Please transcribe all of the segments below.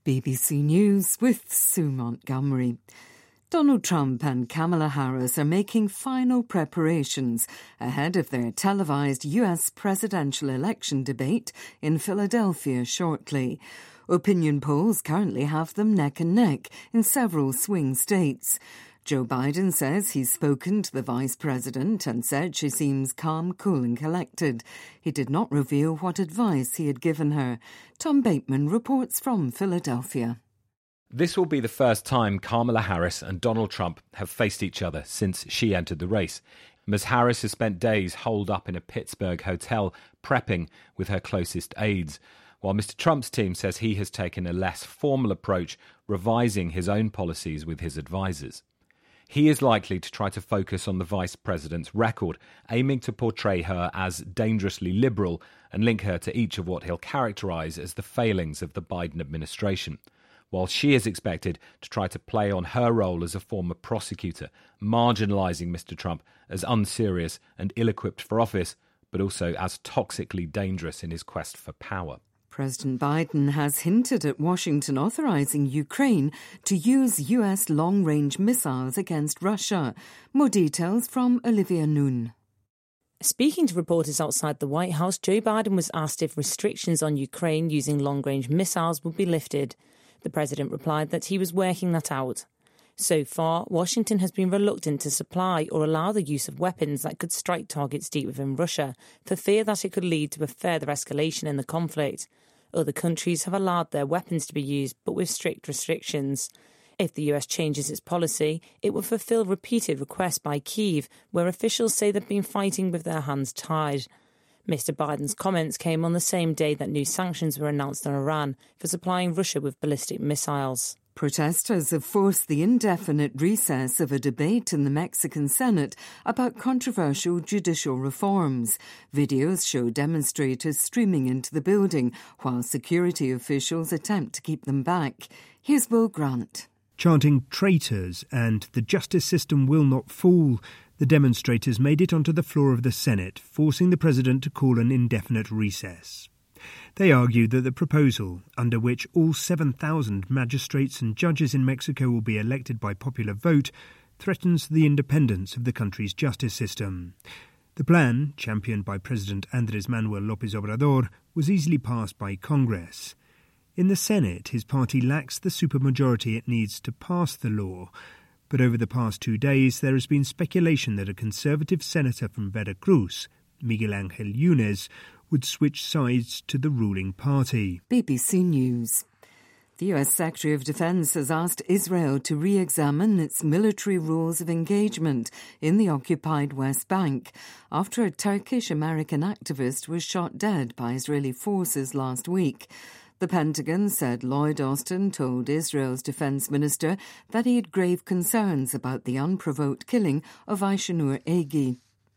BBC News with Sue Montgomery. Donald Trump and Kamala Harris are making final preparations ahead of their televised US presidential election debate in Philadelphia shortly. Opinion polls currently have them neck and neck in several swing states. Joe Biden says he's spoken to the vice president and said she seems calm, cool and collected. He did not reveal what advice he had given her. Tom Bateman reports from Philadelphia. This will be the first time Kamala Harris and Donald Trump have faced each other since she entered the race. Ms. Harris has spent days holed up in a Pittsburgh hotel prepping with her closest aides, while Mr. Trump's team says he has taken a less formal approach, revising his own policies with his advisers. He is likely to try to focus on the vice president's record, aiming to portray her as dangerously liberal and link her to each of what he'll characterise as the failings of the Biden administration, while she is expected to try to play on her role as a former prosecutor, marginalising Mr. Trump as unserious and ill-equipped for office, but also as toxically dangerous in his quest for power. President Biden has hinted at Washington authorising Ukraine to use US long-range missiles against Russia. More details from Olivia Noon. Speaking to reporters outside the White House, Joe Biden was asked if restrictions on Ukraine using long-range missiles would be lifted. The president replied that he was working that out. So far, Washington has been reluctant to supply or allow the use of weapons that could strike targets deep within Russia, for fear that it could lead to a further escalation in the conflict. Other countries have allowed their weapons to be used, but with strict restrictions. If the US changes its policy, it will fulfill repeated requests by Kyiv, where officials say they've been fighting with their hands tied. Mr. Biden's comments came on the same day that new sanctions were announced on Iran for supplying Russia with ballistic missiles. Protesters have forced the indefinite recess of a debate in the Mexican Senate about controversial judicial reforms. Videos show demonstrators streaming into the building while security officials attempt to keep them back. Here's Will Grant. Chanting traitors and the justice system will not fall, the demonstrators made it onto the floor of the Senate, forcing the president to call an indefinite recess. They argue that the proposal, under which all 7,000 magistrates and judges in Mexico will be elected by popular vote, threatens the independence of the country's justice system. The plan, championed by President Andrés Manuel López Obrador, was easily passed by Congress. In the Senate, his party lacks the supermajority it needs to pass the law. But over the past 2 days, there has been speculation that a conservative senator from Veracruz, Miguel Ángel Yunes, would switch sides to the ruling party. BBC News. The US Secretary of Defense has asked Israel to re-examine its military rules of engagement in the occupied West Bank after a Turkish-American activist was shot dead by Israeli forces last week. The Pentagon said Lloyd Austin told Israel's defense minister that he had grave concerns about the unprovoked killing of Aishanur Egi.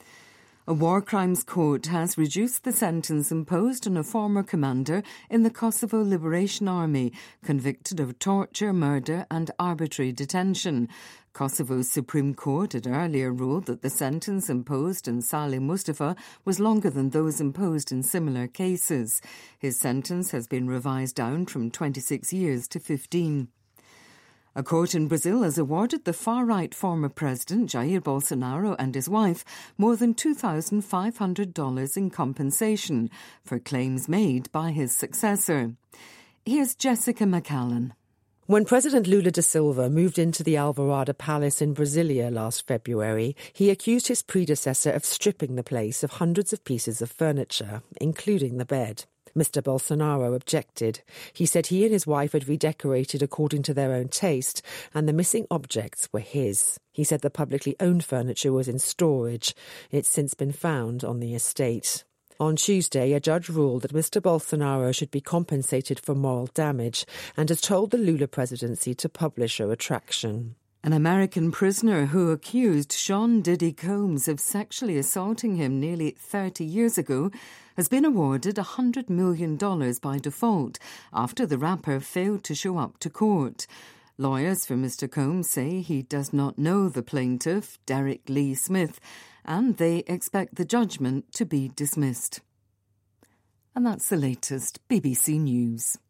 A war crimes court has reduced the sentence imposed on a former commander in the Kosovo Liberation Army, convicted of torture, murder and arbitrary detention. Kosovo's Supreme Court had earlier ruled that the sentence imposed on Salih Mustafa was longer than those imposed in similar cases. His sentence has been revised down from 26 years to 15. A court in Brazil has awarded the far-right former president Jair Bolsonaro and his wife more than $2,500 in compensation for claims made by his successor. Here's Jessica McCallan. When President Lula da Silva moved into the Alvorada Palace in Brasilia last February, he accused his predecessor of stripping the place of hundreds of pieces of furniture, including the bed. Mr. Bolsonaro objected. He said he and his wife had redecorated according to their own taste, and the missing objects were his. He said the publicly owned furniture was in storage. It's since been found on the estate. On Tuesday, a judge ruled that Mr. Bolsonaro should be compensated for moral damage and has told the Lula presidency to publish a retraction. An American prisoner who accused Sean Diddy Combs of sexually assaulting him nearly 30 years ago has been awarded $100 million by default after the rapper failed to show up to court. Lawyers for Mr. Combs say he does not know the plaintiff, Derek Lee Smith, and they expect the judgment to be dismissed. And that's the latest BBC News.